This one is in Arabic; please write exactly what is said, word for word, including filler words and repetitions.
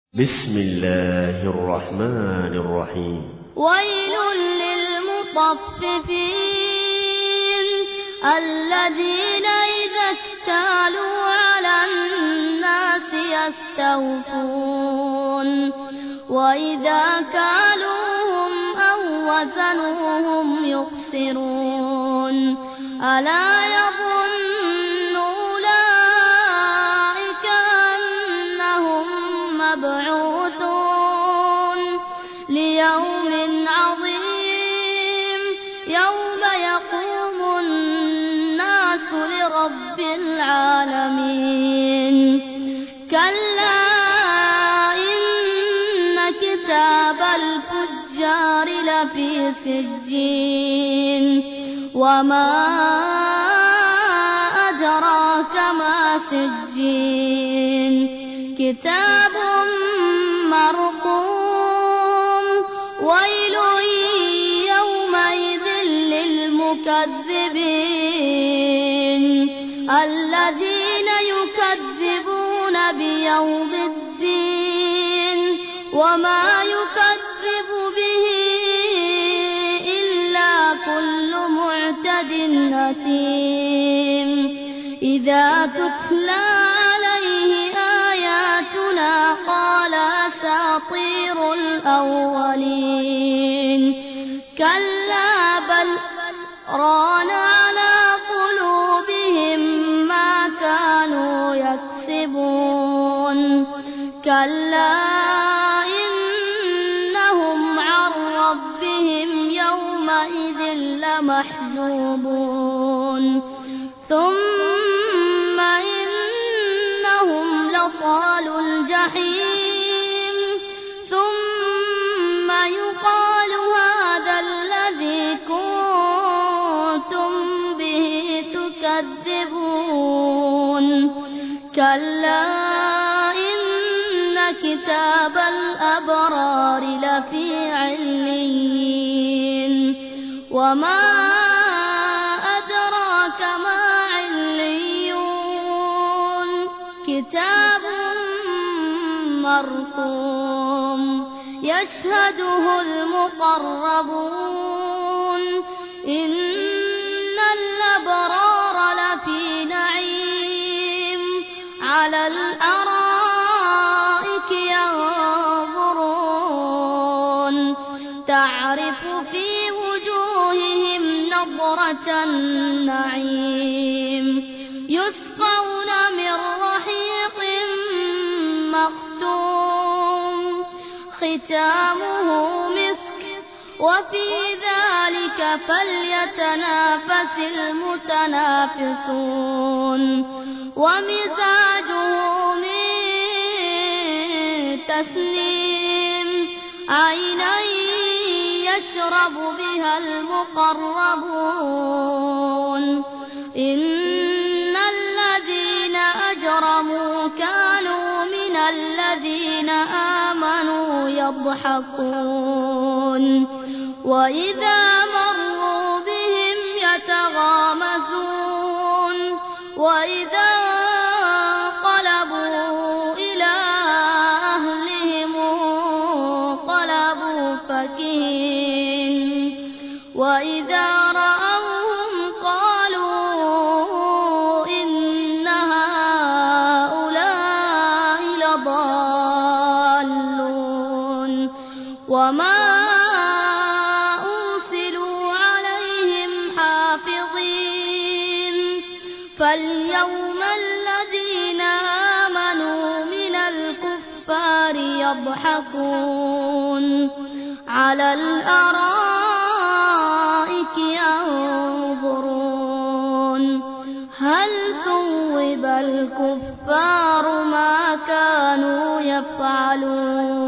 بسم الله الرحمن الرحيم ويل للمطففين الذين إذا اكتالوا على الناس يستوفون وإذا كالوهم أو وزنوهم يخسرون ألا يظن أولئك أنهم مبعوثون ليوم عظيم يوم يقوم الناس لرب العالمين كلا إن كتاب الفجار لفي سجين وما أدراك ما سجين كتاب مرقوم ويل يومئذ للمكذبين الذين يكذبون بيوم الدين وما يكذب به إلا كل معتد أثيم إذا تتلى عليه آياتنا قال أساطير الأولين كلا بل ران على قلوبهم ما كانوا يكسبون كلا إنهم عن ربهم يومئذ لمحجوبون ثم إنهم لصالوا الجحيم ثم يقال هذا الذي كنتم به تكذبون كلا إن كتاب الأبرار لفي عليين وما أدراك ما عليون كتاب مرقوم يشهده المقربون إن الأبرار لفي نعيم على الأرائك ينظرون تعرف في وجوههم نضرة النعيم يسقون من رحيق مختوم ختامه مسك وفي ذلك فليتنافس المتنافسون ومزاجه من تسنيم عينا يشرب بها المقربون إن الذين أجرموا كانوا من الذين آمنوا يضحكون وإذا مروا بهم يتغامزون وإذا انقلبوا إلى أهلهم انقلبوا فكهين وإذا رأوهم قالوا إن هؤلاء لضالون وما أرسلوا عليهم حافظين فاليوم الذين آمنوا من الكفار يضحكون على الأرائك ينظرون هل ثوب الكفار ما كانوا يفعلون